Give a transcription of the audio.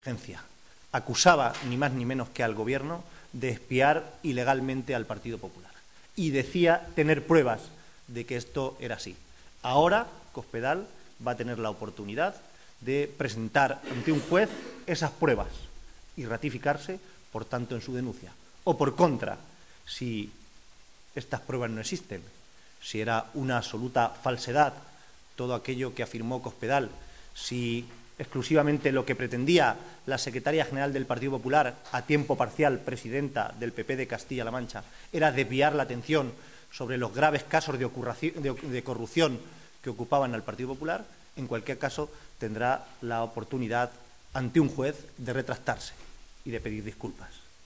acusaba ni más ni menos que al Gobierno de espiar ilegalmente al Partido Popular y decía tener pruebas de que esto era así. Ahora Cospedal va a tener la oportunidad de presentar ante un juez esas pruebas y ratificarse, por tanto, en su denuncia. O por contra, si estas pruebas no existen, si era una absoluta falsedad todo aquello que afirmó Cospedal, si exclusivamente lo que pretendía la secretaria general del Partido Popular, a tiempo parcial presidenta del PP de Castilla-La Mancha, era desviar la atención sobre los graves casos de corrupción que ocupaban al Partido Popular, en cualquier caso tendrá la oportunidad ante un juez de retractarse y de pedir disculpas.